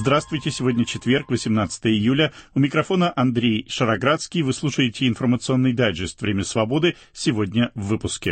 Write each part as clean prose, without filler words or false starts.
Здравствуйте, сегодня четверг, 18 июля. У микрофона Андрей Шароградский. Вы слушаете информационный дайджест «Время свободы». Сегодня в выпуске.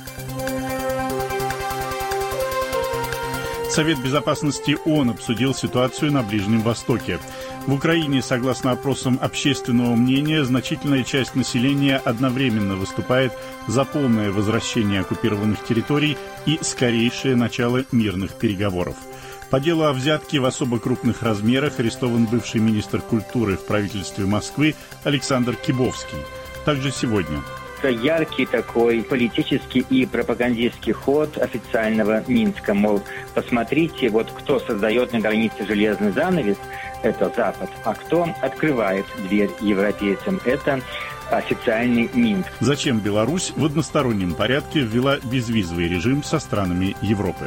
Совет безопасности ООН обсудил ситуацию на Ближнем Востоке. В Украине, согласно опросам общественного мнения, значительная часть населения одновременно выступает за полное возвращение оккупированных территорий и скорейшее начало мирных переговоров. По делу о взятке в особо крупных размерах арестован бывший министр культуры в правительстве Москвы Александр Кибовский. Также сегодня. Яркий такой политический и пропагандистский ход официального Минска, мол, посмотрите, вот кто создает на границе железный занавес, это Запад, а кто открывает дверь европейцам, это официальный Минск. Зачем Беларусь в одностороннем порядке ввела безвизовый режим со странами Европы?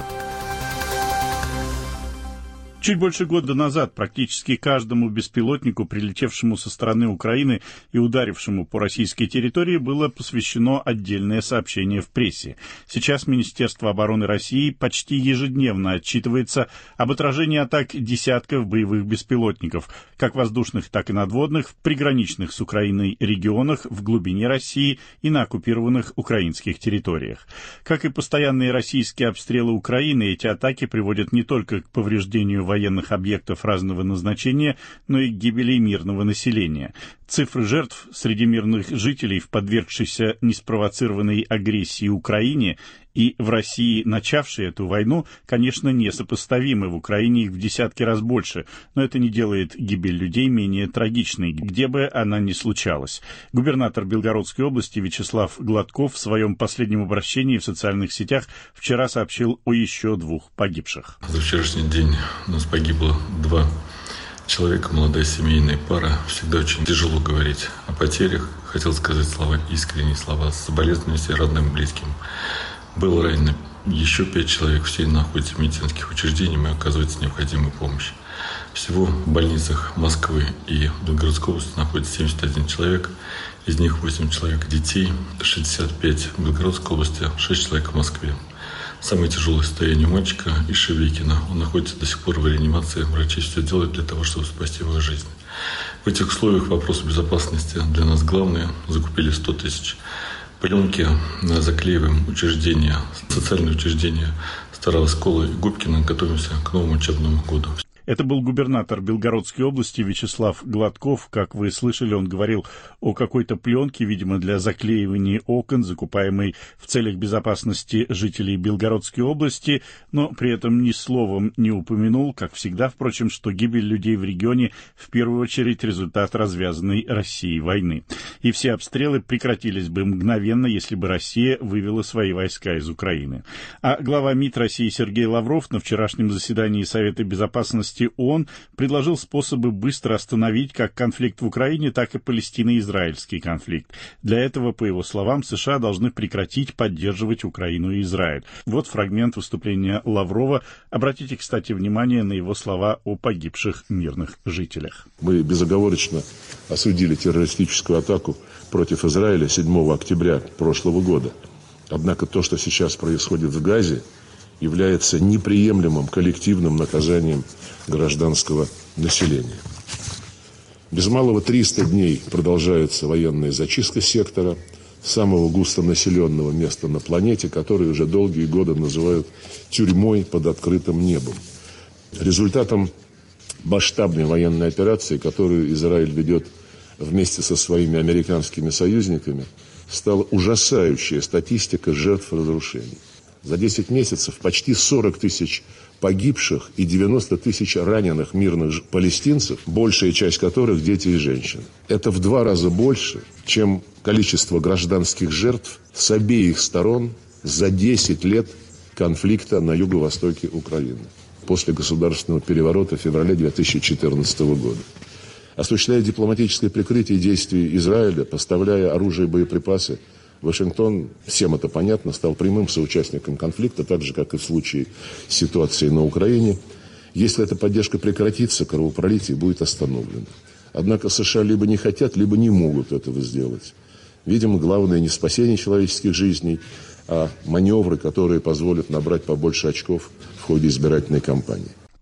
Чуть больше года назад практически каждому беспилотнику, прилетевшему со стороны Украины и ударившему по российской территории, было посвящено отдельное сообщение в прессе. Сейчас Министерство обороны России почти ежедневно отчитывается об отражении атак десятков боевых беспилотников, как воздушных, так и надводных, в приграничных с Украиной регионах, в глубине России и на оккупированных украинских территориях. Как и постоянные российские обстрелы Украины, эти атаки приводят не только к повреждению военных объектов разного назначения, но и к гибели мирного населения. Цифры жертв среди мирных жителей в подвергшейся неспровоцированной агрессии Украине и в России, начавшей эту войну, конечно, несопоставимы. В Украине их в десятки раз больше, но это не делает гибель людей менее трагичной, где бы она ни случалась. Губернатор Белгородской области Вячеслав Гладков в своем последнем обращении в социальных сетях вчера сообщил о еще 2 погибших. За вчерашний день у нас погибло 2 человека, молодая семейная пара. Всегда очень тяжело говорить о потерях. Хотел сказать слова, искренние слова соболезнования родным и близким. Было ранено еще 5 человек, все находятся в медицинских учреждениях и оказывается необходимая помощь. Всего в больницах Москвы и Белгородской области находится 71 человек, из них 8 человек детей, 65 в Белгородской области, 6 человек в Москве. Самое тяжелое состояние у мальчика из Шевекина. Он находится до сих пор в реанимации. Врачи все делают для того, чтобы спасти его жизнь. В этих условиях вопрос безопасности для нас главное. Закупили 100 тысяч пленки, заклеиваем учреждения, социальные учреждения Старого Скола и Губкина. Готовимся к новому учебному году. Это был губернатор Белгородской области Вячеслав Гладков. Как вы слышали, он говорил о какой-то пленке, видимо, для заклеивания окон, закупаемой в целях безопасности жителей Белгородской области, но при этом ни словом не упомянул, как всегда, впрочем, что гибель людей в регионе в первую очередь результат развязанной Россией войны. И все обстрелы прекратились бы мгновенно, если бы Россия вывела свои войска из Украины. А глава МИД России Сергей Лавров на вчерашнем заседании Совета безопасности ООН предложил способы быстро остановить как конфликт в Украине, так и палестино-израильский конфликт. Для этого, по его словам, США должны прекратить поддерживать Украину и Израиль. Вот фрагмент выступления Лаврова. Обратите, кстати, внимание на его слова о погибших мирных жителях. Мы безоговорочно осудили террористическую атаку против Израиля 7 октября прошлого года. Однако то, что сейчас происходит в Газе, является неприемлемым коллективным наказанием гражданского населения. Без малого 300 дней продолжается военная зачистка сектора, самого густонаселенного места на планете, который уже долгие годы называют тюрьмой под открытым небом. Результатом масштабной военной операции, которую Израиль ведет вместе со своими американскими союзниками, стала ужасающая статистика жертв разрушений. За 10 месяцев почти 40 тысяч погибших и 90 тысяч раненых мирных палестинцев, большая часть которых дети и женщины. Это в 2 раза больше, чем количество гражданских жертв с обеих сторон за 10 лет конфликта на юго-востоке Украины после государственного переворота в феврале 2014 года. Осуществляя дипломатическое прикрытие действий Израиля, поставляя оружие и боеприпасы, Вашингтон, всем это понятно, стал прямым соучастником конфликта, так же, как и в случае ситуации на Украине. Если эта поддержка прекратится, кровопролитие будет остановлено. Однако США либо не хотят, либо не могут этого сделать. Видимо, главное не спасение человеческих жизней, а маневры, которые позволят набрать побольше очков в ходе избирательной кампании.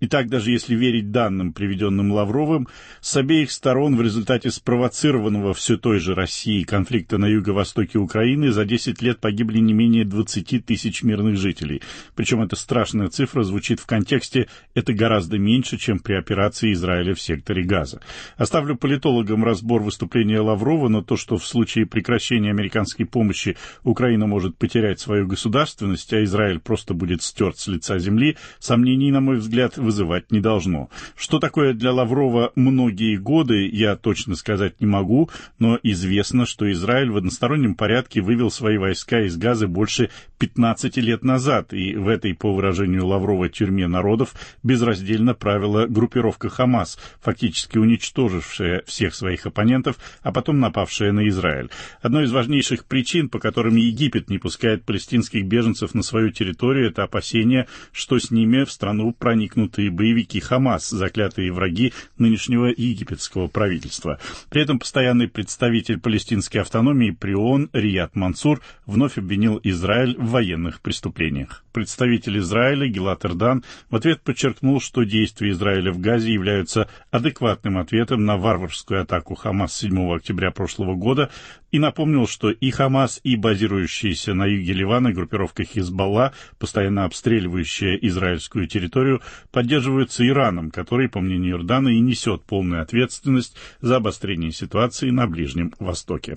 Итак, даже если верить данным, приведенным Лавровым, с обеих сторон в результате спровоцированного все той же Россией конфликта на юго-востоке Украины за 10 лет погибли не менее 20 тысяч мирных жителей. Причем эта страшная цифра звучит в контексте «это гораздо меньше, чем при операции Израиля в секторе Газа». Оставлю политологам разбор выступления Лаврова, но то, что в случае прекращения американской помощи Украина может потерять свою государственность, а Израиль просто будет стерт с лица земли, сомнений, на мой взгляд, вызывать не должно. Что такое для Лаврова многие годы, я точно сказать не могу, но известно, что Израиль в одностороннем порядке вывел свои войска из Газы больше 15 лет назад, и в этой, по выражению Лаврова, тюрьме народов безраздельно правила группировка Хамас, фактически уничтожившая всех своих оппонентов, а потом напавшая на Израиль. Одной из важнейших причин, по которым Египет не пускает палестинских беженцев на свою территорию, это опасение, что с ними в страну проникнутые боевики Хамас, заклятые враги нынешнего египетского правительства. При этом постоянный представитель палестинской автономии при ООН Рияд Мансур вновь обвинил Израиль в военных преступлениях. Представитель Израиля Гилад Эрдан в ответ подчеркнул, что действия Израиля в Газе являются адекватным ответом на варварскую атаку Хамас 7 октября прошлого года и напомнил, что и Хамас, и базирующаяся на юге Ливана группировка Хизбалла, постоянно обстреливающая израильскую территорию, поддерживаются Ираном, который, по мнению Эрдана, и несет полную ответственность за обострение ситуации на Ближнем Востоке.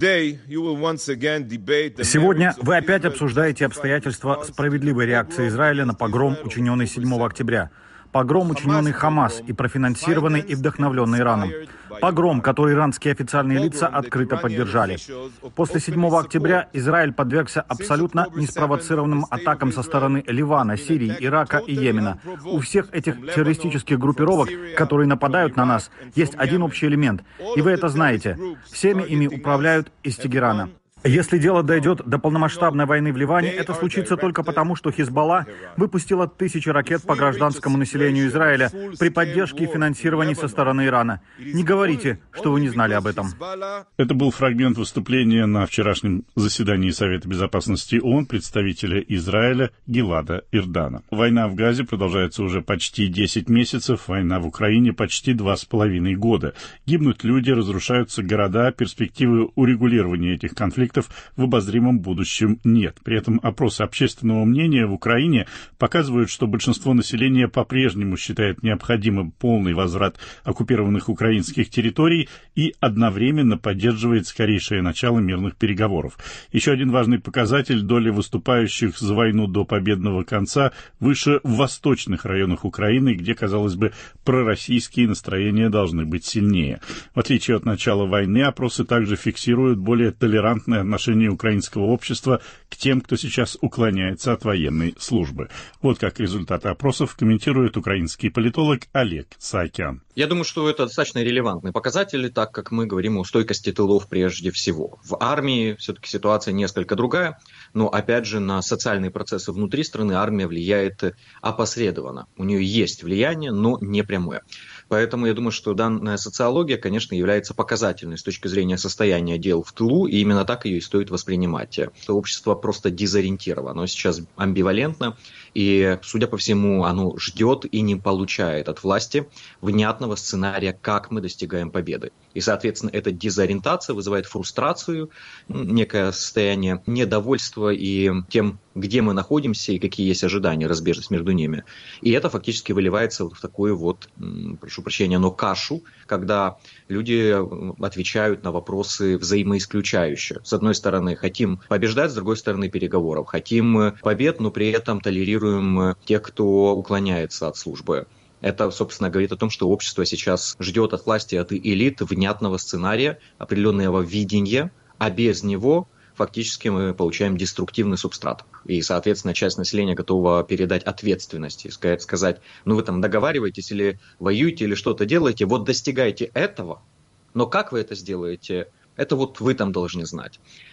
Сегодня вы опять обсуждаете обстоятельства справедливой реакции Израиля на погром, учиненный 7 октября. Погром, учиненный Хамас и профинансированный и вдохновленный Ираном. Погром, который иранские официальные лица открыто поддержали. После 7 октября Израиль подвергся абсолютно неспровоцированным атакам со стороны Ливана, Сирии, Ирака и Йемена. У всех этих террористических группировок, которые нападают на нас, есть один общий элемент. И вы это знаете. Всеми ими управляют из Тегерана. Если дело дойдет до полномасштабной войны в Ливане, это случится только потому, что Хизбалла выпустила тысячи ракет по гражданскому населению Израиля при поддержке и финансировании со стороны Ирана. Не говорите, что вы не знали об этом. Это был фрагмент выступления на вчерашнем заседании Совета Безопасности ООН представителя Израиля Гилада Эрдана. Война в Газе продолжается уже почти 10 месяцев, война в Украине почти 2,5 года. Гибнут люди, разрушаются города, перспективы урегулирования этих конфликтов в обозримом будущем нет. При этом опросы общественного мнения в Украине показывают, что большинство населения по-прежнему считает необходимым полный возврат оккупированных украинских территорий и одновременно поддерживает скорейшее начало мирных переговоров. Еще один важный показатель: доля выступающих за войну до победного конца выше в восточных районах Украины, где, казалось бы, пророссийские настроения должны быть сильнее. В отличие от начала войны, опросы также фиксируют более толерантное отношение украинского общества к тем, кто сейчас уклоняется от военной службы. Вот как результаты опросов комментирует украинский политолог Олег Саакян. Я думаю, что это достаточно релевантный показатель, так как мы говорим о стойкости тылов прежде всего. В армии все-таки ситуация несколько другая, но опять же на социальные процессы внутри страны армия влияет опосредованно. У нее есть влияние, но не прямое. Поэтому я думаю, что данная социология, конечно, является показательной с точки зрения состояния дел в тылу, и именно так ее и стоит воспринимать. Общество просто дезориентировано, оно сейчас амбивалентно, и, судя по всему, оно ждет и не получает от власти внятного сценария, как мы достигаем победы. И, соответственно, эта дезориентация вызывает фрустрацию, некое состояние недовольства и тем, где мы находимся и какие есть ожидания, разбежность между ними. И это фактически выливается в такую вот, прошу прощения, но кашу, когда люди отвечают на вопросы взаимоисключающие. С одной стороны, хотим побеждать, с другой стороны, переговоров. Хотим побед, но при этом толерируем тех, кто уклоняется от службы. Это, собственно, говорит о том, что общество сейчас ждет от власти, от элит внятного сценария, определенного видения, а без него фактически мы получаем деструктивный субстрат. И, соответственно, часть населения готова передать ответственность и сказать, ну вы там договариваетесь или воюете, или что-то делаете, вот достигайте этого, но как вы это сделаете, это вот вы там должны знать.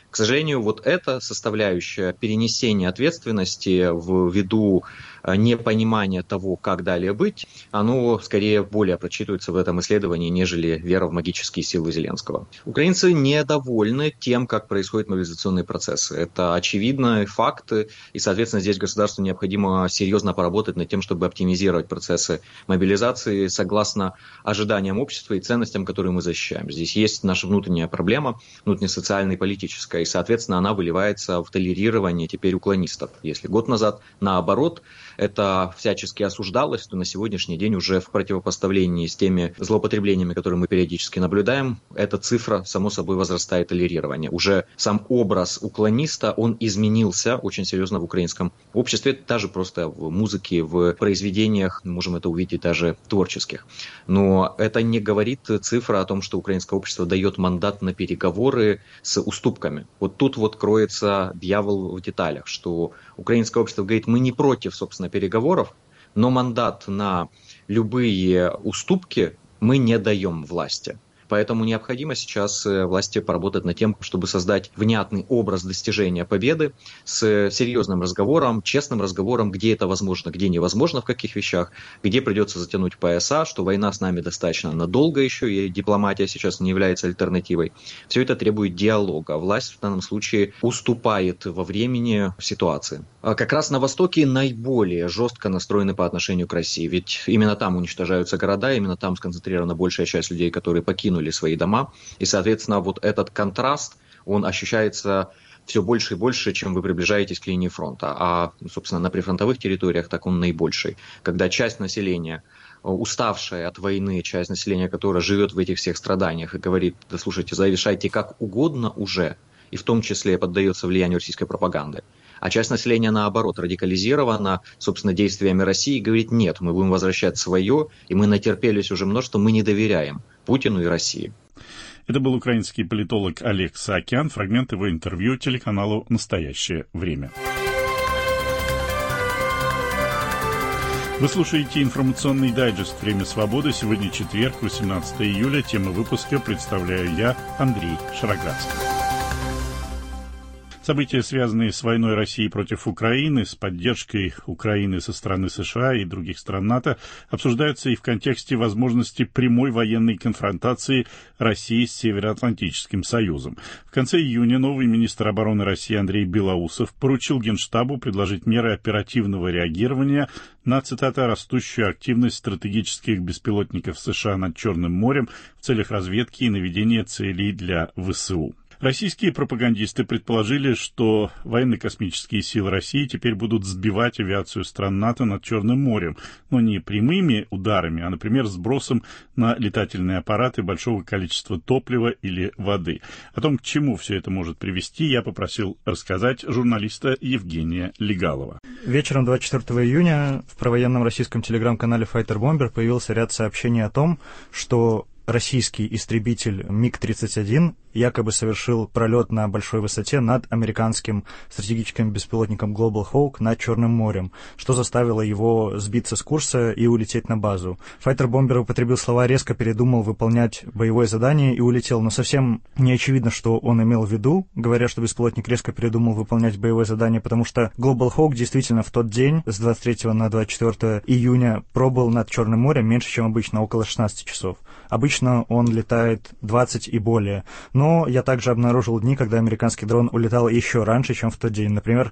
К сожалению, вот эта составляющая перенесения ответственности ввиду непонимания того, как далее быть, оно скорее более прочитывается в этом исследовании, нежели вера в магические силы Зеленского. Украинцы недовольны тем, как происходят мобилизационные процессы. Это очевидный факт, и, соответственно, здесь государству необходимо серьезно поработать над тем, чтобы оптимизировать процессы мобилизации согласно ожиданиям общества и ценностям, которые мы защищаем. Здесь есть наша внутренняя проблема, внутренне-социальная и политическая, и, соответственно, она выливается в толерирование теперь уклонистов. Если год назад, наоборот, это всячески осуждалось, то на сегодняшний день уже в противопоставлении с теми злоупотреблениями, которые мы периодически наблюдаем, эта цифра, само собой, возрастает толерирование. Уже сам образ уклониста, он изменился очень серьезно в украинском обществе, даже просто в музыке, в произведениях, можем это увидеть даже творческих. Но это не говорит цифра о том, что украинское общество дает мандат на переговоры с уступками. Вот тут вот кроется дьявол в деталях, что украинское общество говорит, мы не против, собственно, переговоров, но мандат на любые уступки мы не даем власти. Поэтому необходимо сейчас власти поработать над тем, чтобы создать внятный образ достижения победы с серьезным разговором, честным разговором, где это возможно, где невозможно, в каких вещах, где придется затянуть пояса, что война с нами достаточно надолго еще, и дипломатия сейчас не является альтернативой. Все это требует диалога. Власть в данном случае уступает во времени ситуации. А как раз на Востоке наиболее жестко настроены по отношению к России, ведь именно там уничтожаются города, именно там сконцентрирована большая часть людей, которые покинули свои дома, и, соответственно, вот этот контраст, он ощущается все больше и больше, чем вы приближаетесь к линии фронта, а, собственно, на прифронтовых территориях так он наибольший, когда часть населения, уставшая от войны, часть населения, которая живет в этих всех страданиях и говорит, да слушайте, завершайте как угодно уже, и в том числе поддается влиянию российской пропаганды. А часть населения, наоборот, радикализирована, собственно, действиями России и говорит, нет, мы будем возвращать свое, и мы натерпелись уже множество, мы не доверяем Путину и России. Это был украинский политолог Олег Саакян, фрагмент его интервью телеканалу «Настоящее время». Вы слушаете информационный дайджест «Время свободы». Сегодня четверг, 18 июля. Тему выпуска представляю я, Андрей Шароградский. События, связанные с войной России против Украины, с поддержкой Украины со стороны США и других стран НАТО, обсуждаются и в контексте возможности прямой военной конфронтации России с Североатлантическим Союзом. В конце июня новый министр обороны России Андрей Белоусов поручил Генштабу предложить меры оперативного реагирования на, цитата, «растущую активность стратегических беспилотников США над Черным морем в целях разведки и наведения целей для ВСУ». Российские пропагандисты предположили, что военно-космические силы России теперь будут сбивать авиацию стран НАТО над Черным морем, но не прямыми ударами, а, например, сбросом на летательные аппараты большого количества топлива или воды. О том, к чему все это может привести, я попросил рассказать журналиста Евгения Легалова. Вечером 24 июня в провоенном российском телеграм-канале Fighter Bomber появился ряд сообщений о том, что российский истребитель МиГ-31 якобы совершил пролет на большой высоте над американским стратегическим беспилотником Global Hawk над Черным морем, что заставило его сбиться с курса и улететь на базу. Файтер-бомбер употребил слова «резко передумал выполнять боевое задание» и улетел, но совсем не очевидно, что он имел в виду, говоря, что беспилотник резко передумал выполнять боевое задание, потому что Global Hawk действительно в тот день, с 23 на 24 июня, пробыл над Черным морем меньше, чем обычно, около 16 часов. Обычно он летает 20 и более. Но я также обнаружил дни, когда американский дрон улетал еще раньше, чем в тот день. Например,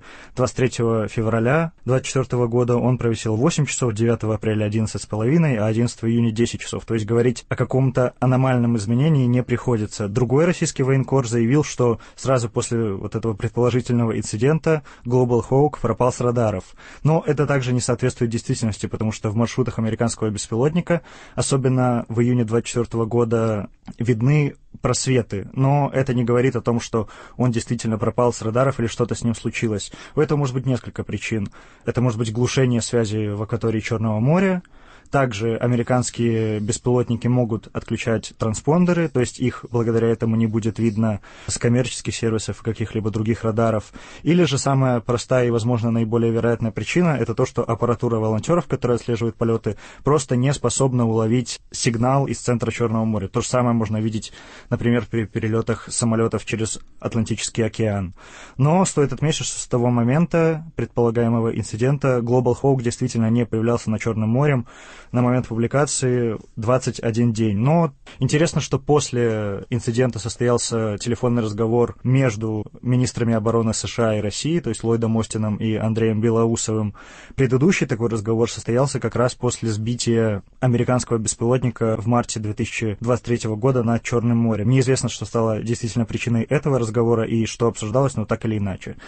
23 февраля 2024 года он провисел 8 часов, 9 апреля 11,5, а 11 июня 10 часов. То есть говорить о каком-то аномальном изменении не приходится. Другой российский военкор заявил, что сразу после вот этого предположительного инцидента Global Hawk пропал с радаров. Но это также не соответствует действительности, потому что в маршрутах американского беспилотника, особенно в июне 2024 года, видны просветы, но это не говорит о том, что он действительно пропал с радаров или что-то с ним случилось. У этого может быть несколько причин. Это может быть глушение связи в акватории Черного моря, Также американские беспилотники могут отключать транспондеры, то есть их благодаря этому не будет видно с коммерческих сервисов, каких-либо других радаров. Или же самая простая и, возможно, наиболее вероятная причина – это то, что аппаратура волонтеров, которая отслеживает полеты, просто не способна уловить сигнал из центра Черного моря. То же самое можно видеть, например, при перелетах самолетов через Атлантический океан. Но стоит отметить, что с того момента предполагаемого инцидента Global Hawk действительно не появлялся над Черным морем на момент публикации 21 день. Но интересно, что после инцидента состоялся телефонный разговор между министрами обороны США и России, то есть Ллойдом Остином и Андреем Белоусовым. Предыдущий такой разговор состоялся как раз после сбития американского беспилотника в марте 2023 года над Черным морем. Неизвестно, что стало действительно причиной этого разговора и что обсуждалось, но так или иначе.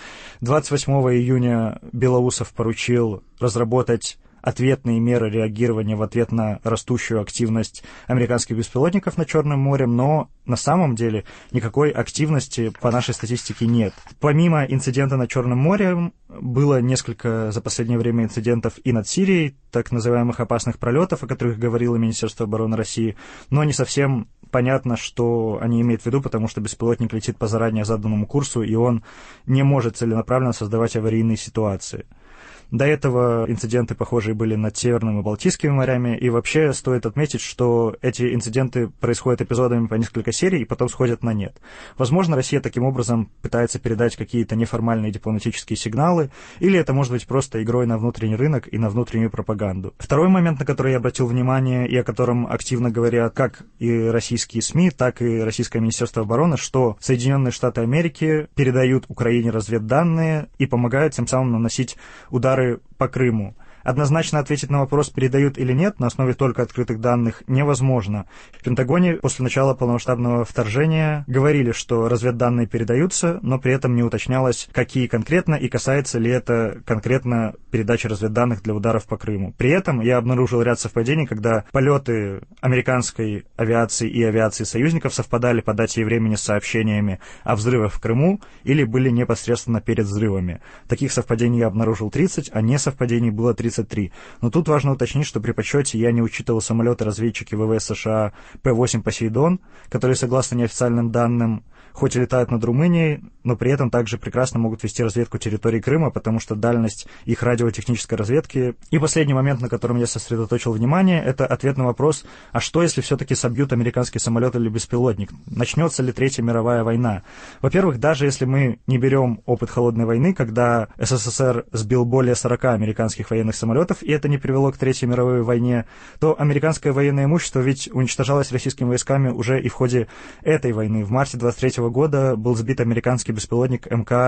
28 июня Белоусов поручил разработать ответные меры реагирования в ответ на растущую активность американских беспилотников над Черным морем, но на самом деле никакой активности по нашей статистике нет. Помимо инцидента над Черным морем, было несколько за последнее время инцидентов и над Сирией, так называемых опасных пролетов, о которых говорило Министерство обороны России, но не совсем понятно, что они имеют в виду, потому что беспилотник летит по заранее заданному курсу, и он не может целенаправленно создавать аварийные ситуации. До этого инциденты похожие были над Северным и Балтийскими морями, и вообще стоит отметить, что эти инциденты происходят эпизодами по несколько серий и потом сходят на нет. Возможно, Россия таким образом пытается передать какие-то неформальные дипломатические сигналы, или это может быть просто игрой на внутренний рынок и на внутреннюю пропаганду. Второй момент, на который я обратил внимание и о котором активно говорят как и российские СМИ, так и Российское Министерство обороны, что Соединенные Штаты Америки передают Украине разведданные и помогают тем самым наносить удары по Крыму. Однозначно ответить на вопрос, передают или нет, на основе только открытых данных невозможно. В Пентагоне после начала полномасштабного вторжения говорили, что разведданные передаются, но при этом не уточнялось, какие конкретно и касается ли это конкретно передачи разведданных для ударов по Крыму. При этом я обнаружил ряд совпадений, когда полеты американской авиации и авиации союзников совпадали по дате и времени с сообщениями о взрывах в Крыму или были непосредственно перед взрывами. Таких совпадений я обнаружил 30, а несовпадений было 33. Но тут важно уточнить, что при подсчете я не учитывал самолеты-разведчики ВВС США П-8 «Посейдон», которые, согласно неофициальным данным, хоть и летают над Румынией, но при этом также прекрасно могут вести разведку территории Крыма, потому что дальность их радиотехнической разведки. И последний момент, на котором я сосредоточил внимание, это ответ на вопрос, а что, если все-таки собьют американский самолет или беспилотник? Начнется ли Третья мировая война? Во-первых, даже если мы не берем опыт Холодной войны, когда СССР сбил более 40 американских военных самолетов, и это не привело к Третьей мировой войне, то американское военное имущество ведь уничтожалось российскими войсками уже и в ходе этой войны. В марте 23 года был сбит американский беспилотник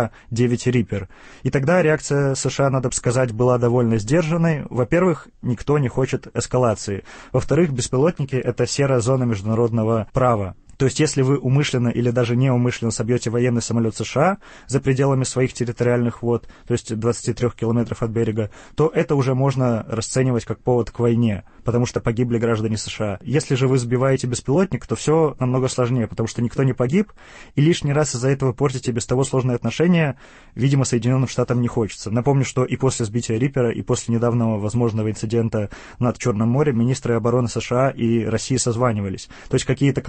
МК-9 «Риппер». И тогда реакция США, надо бы сказать, была довольно сдержанной. Во-первых, никто не хочет эскалации. Во-вторых, беспилотники — это серая зона международного права. То есть, если вы умышленно или даже неумышленно собьете военный самолет США за пределами своих территориальных вод, то есть 23 километров от берега, то это уже можно расценивать как повод к войне, потому что погибли граждане США. Если же вы сбиваете беспилотник, то все намного сложнее, потому что никто не погиб, и лишний раз из-за этого портите без того сложные отношения, видимо, Соединенным Штатам не хочется. Напомню, что и после сбития «Риппера», и после недавнего возможного инцидента над Черным морем министры обороны США и России созванивались. То есть какие-то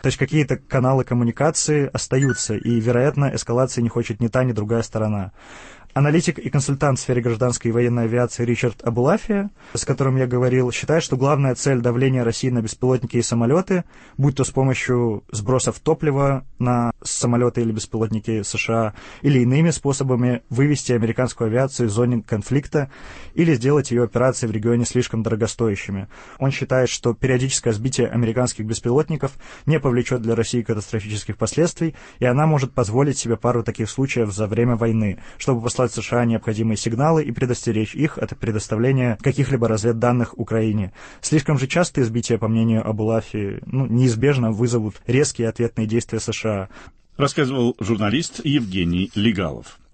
каналы коммуникации остаются, и, вероятно, эскалации не хочет ни та, ни другая сторона. Аналитик и консультант в сфере гражданской и военной авиации Ричард Абулафия, с которым я говорил, считает, что главная цель давления России на беспилотники и самолеты, будь то с помощью сбросов топлива на самолеты или беспилотники США, или иными способами вывести американскую авиацию из зоны конфликта или сделать ее операции в регионе слишком дорогостоящими. Он считает, что периодическое сбитие американских беспилотников не повлечет для России катастрофических последствий, и она может позволить себе пару таких случаев за время войны, чтобы послать США необходимые сигналы и предостеречь их от предоставления каких-либо разведданных Украине. Слишком же частые сбития, по мнению Абулафи, неизбежно вызовут резкие ответные действия США. Рассказывал журналист Евгений Легалов.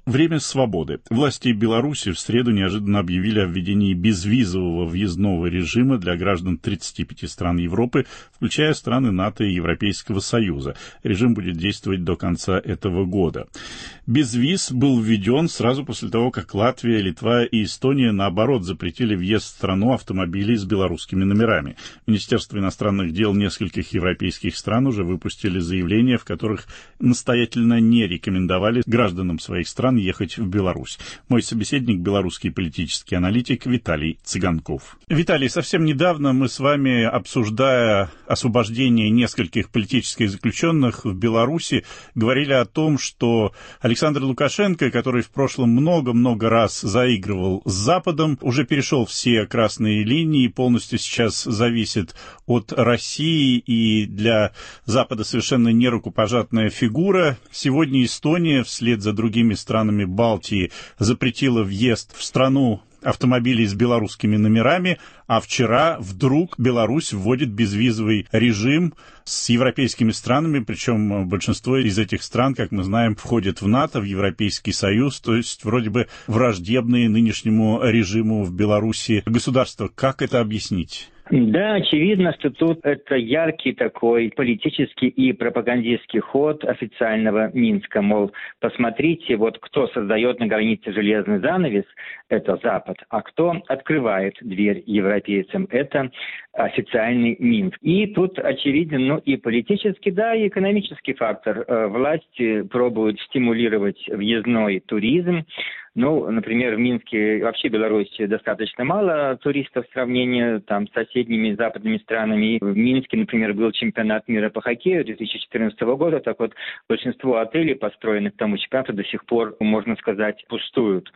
Время свободы. Власти Беларуси в среду неожиданно объявили о введении безвизового въездного режима для граждан 35 стран Европы, включая страны НАТО и Европейского Союза. Режим будет действовать до конца этого года. Безвиз был введен сразу после того, как Латвия, Литва и Эстония, наоборот, запретили въезд в страну автомобилей с белорусскими номерами. Министерство иностранных дел нескольких европейских стран уже выпустили заявления, в которых настоятельно не рекомендовали гражданам своих стран ехать в Беларусь. Мой собеседник — белорусский политический аналитик Виталий Цыганков. Виталий, совсем недавно мы с вами, обсуждая освобождение нескольких политических заключенных в Беларуси, говорили о том, что Александр Лукашенко, который в прошлом много-много раз заигрывал с Западом, уже перешел все красные линии, полностью сейчас зависит от России и для Запада совершенно нерукопожатная фигура. Сегодня Эстония вслед за другими странами Балтии запретила въезд в страну автомобилей с белорусскими номерами, а вчера вдруг Беларусь вводит безвизовый режим с европейскими странами, причем большинство из этих стран, как мы знаем, входит в НАТО, в Европейский Союз, то есть вроде бы враждебные нынешнему режиму в Беларуси государства. Как это объяснить? Да, очевидно, что тут это яркий такой политический и пропагандистский ход официального Минска. Мол, посмотрите, вот кто создает на границе железный занавес, это Запад, а кто открывает дверь европейцам, это официальный Минск. И тут очевиден, и политический, да, и экономический фактор. Власти пробуют стимулировать въездной туризм. Например, в Минске, вообще в Беларуси достаточно мало туристов в сравнении с соседними западными странами. В Минске, например, был чемпионат мира по хоккею 2014 года. Так вот, большинство отелей, построенных к тому чемпионату, до сих пор, можно сказать, пустуют.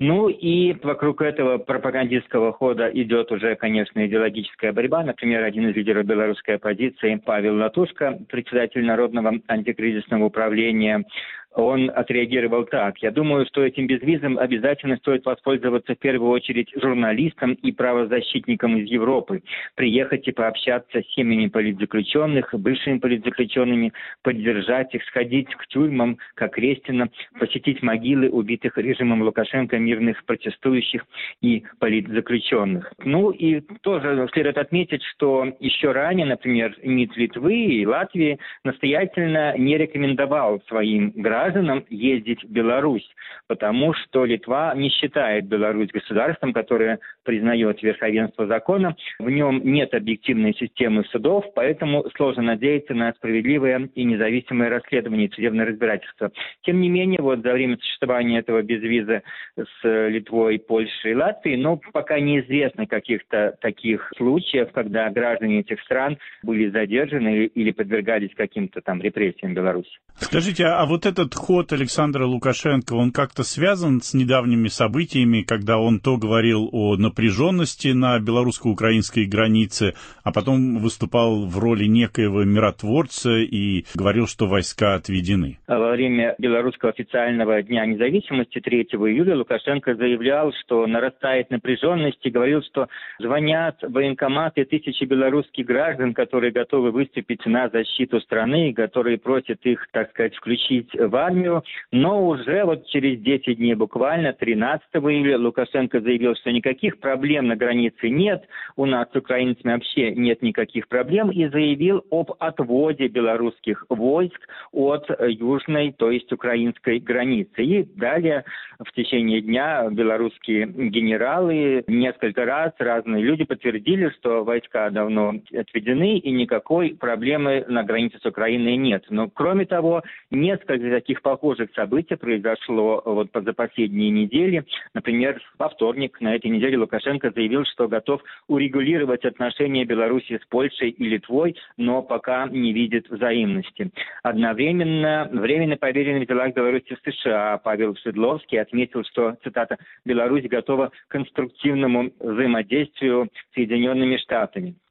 И вокруг этого пропагандистского хода идет уже, конечно, идеологическая борьба. Например, один из лидеров белорусской оппозиции, Павел Латушко, председатель Народного антикризисного управления, он отреагировал так: я думаю, что этим безвизом обязательно стоит воспользоваться в первую очередь журналистам и правозащитникам из Европы, приехать и пообщаться с семьями политзаключенных, бывшими политзаключенными, поддержать их, сходить к тюрьмам, как Крестина, посетить могилы убитых режимом Лукашенко мирных протестующих и политзаключенных. И тоже следует отметить, что еще ранее, например, МИД Литвы и Латвии настоятельно не рекомендовал своим гражданам ездить в Беларусь, потому что Литва не считает Беларусь государством, которое признает верховенство закона. В нем нет объективной системы судов, поэтому сложно надеяться на справедливое и независимое расследование и судебное разбирательство. Тем не менее, за время существования этого безвиза с Литвой, Польшей и Латвией, пока неизвестно каких-то таких случаев, когда граждане этих стран были задержаны или подвергались каким-то репрессиям в Беларуси. Скажите, а вот этот ход Александра Лукашенко, он как-то связан с недавними событиями, когда он то говорил о напряженности на белорусско-украинской границе, а потом выступал в роли некоего миротворца и говорил, что войска отведены? Во время белорусского официального Дня независимости 3 июля Лукашенко заявлял, что нарастает напряженность, и говорил, что звонят в военкоматы тысячи белорусских граждан, которые готовы выступить на защиту страны, которые просят их, включить в армию. Но уже через 10 дней буквально, 13 июля, Лукашенко заявил, что никаких проблем на границе нет, у нас с украинцами вообще нет никаких проблем, и заявил об отводе белорусских войск от южной, то есть украинской границы. И далее в течение дня белорусские генералы несколько раз, разные люди подтвердили, что войска давно отведены и никакой проблемы на границе с Украиной нет. Но кроме того, несколько таких похожих событий произошло за последние недели. Например, во вторник на этой неделе Лукашенко заявил, что готов урегулировать отношения Беларуси с Польшей и Литвой, но пока не видит взаимности. Одновременно временно поверенный в делах Беларуси в США Павел Шедловский отметил, что, цитата, «Беларусь готова к конструктивному взаимодействию с Соединенными Штатами».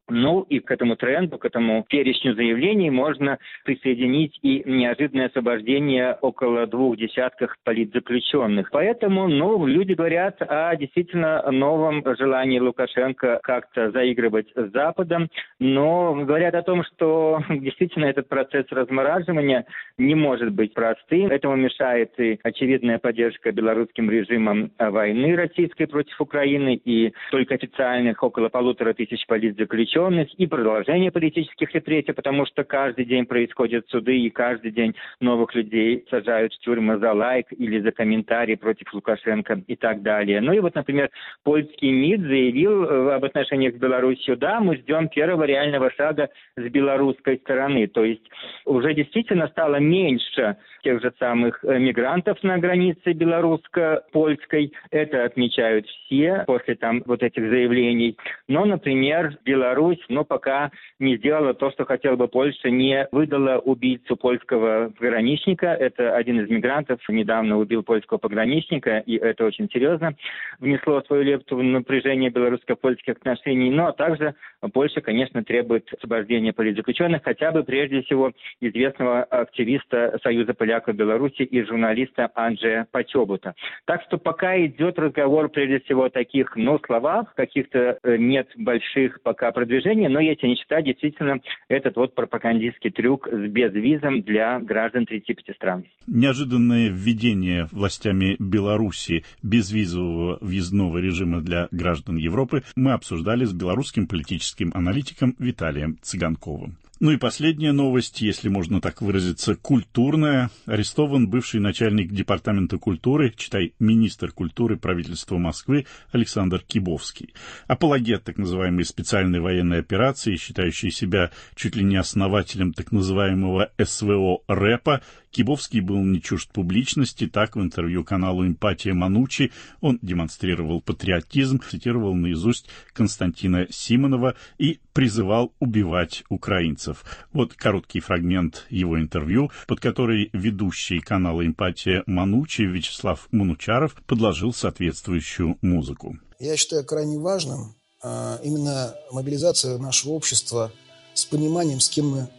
Ну и к этому тренду, к этому перечню заявлений можно присоединить и неожиданное освобождение около 20 политзаключенных. Поэтому, люди говорят о действительно новом желании Лукашенко как-то заигрывать с Западом, но говорят о том, что действительно этот процесс размораживания не может быть простым. Этому мешает и очевидная поддержка белорусским режимом войны российской против Украины, и только официальных около 1500 политзаключенных, и продолжение политических репрессий, потому что каждый день происходят суды, и каждый день новых людей сажают в тюрьмы за лайк или за комментарии против Лукашенко и так далее. Ну и вот, например, польский МИД заявил об отношениях с Беларусью: да, мы ждем первого реального шага с белорусской стороны. То есть уже действительно стало меньше тех же самых мигрантов на границе белорусско-польской. Это отмечают все после вот этих заявлений. Но, например, Беларусь пока не сделала то, что хотела бы Польша, не выдала убийцу польского пограничника. Это один из мигрантов, недавно убил польского пограничника, и это очень серьезно внесло свою лепту в напряжение белорусско-польских отношений. Ну, а также Польша, конечно, требует освобождения политзаключенных, хотя бы прежде всего известного активиста Союза поляков Беларуси и журналиста Анджея Почобута. Так что пока идет разговор прежде всего о таких, словах, каких-то нет больших пока продвижений, но если не считать действительно этот пропагандистский трюк с безвизом для граждан 35 стран. Неожиданное введение властями Беларуси безвизового въездного режима для граждан Европы мы обсуждали с белорусским политическим аналитиком Виталием Цыганковым. Ну и последняя новость, если можно так выразиться, культурная. Арестован бывший начальник департамента культуры, читай, министр культуры правительства Москвы Александр Кибовский. Апологет так называемой специальной военной операции, считающий себя чуть ли не основателем так называемого СВО рэпа, Кибовский был не чужд публичности. Так, в интервью каналу «Эмпатия Манучи» он демонстрировал патриотизм, цитировал наизусть Константина Симонова и призывал убивать украинцев. Вот короткий фрагмент его интервью, под который ведущий канала «Эмпатия Манучи» Вячеслав Манучаров подложил соответствующую музыку. Я считаю крайне важным именно мобилизация нашего общества с пониманием, с кем мы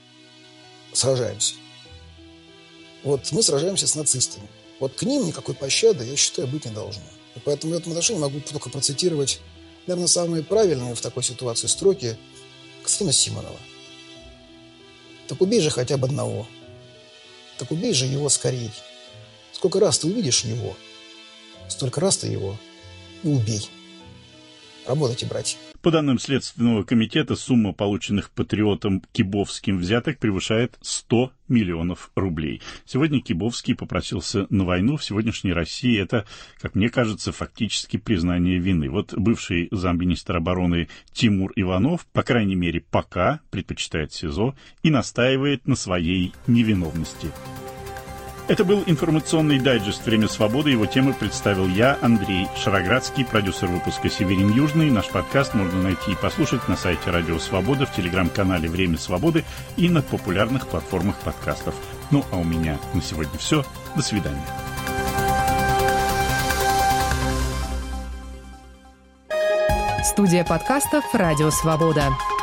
сражаемся. Мы сражаемся с нацистами. К ним никакой пощады, я считаю, быть не должно. И поэтому в этом отношении могу только процитировать, наверное, самые правильные в такой ситуации строки Константина Симонова. «Так убей же хотя бы одного. Так убей же его скорей. Сколько раз ты увидишь его, столько раз ты его и убей. Работайте, братья». По данным Следственного комитета, сумма полученных патриотом Кибовским взяток превышает 100 миллионов рублей. Сегодня Кибовский попросился на войну. В сегодняшней России это, как мне кажется, фактически признание вины. Бывший замминистра обороны Тимур Иванов, по крайней мере, пока предпочитает СИЗО и настаивает на своей невиновности. Это был информационный дайджест «Время свободы». Его темы представил я, Андрей Шароградский, продюсер выпуска «Северин Южный». Наш подкаст можно найти и послушать на сайте Радио Свобода, в телеграм-канале «Время свободы» и на популярных платформах подкастов. А у меня на сегодня все. До свидания. Студия подкастов «Радио Свобода».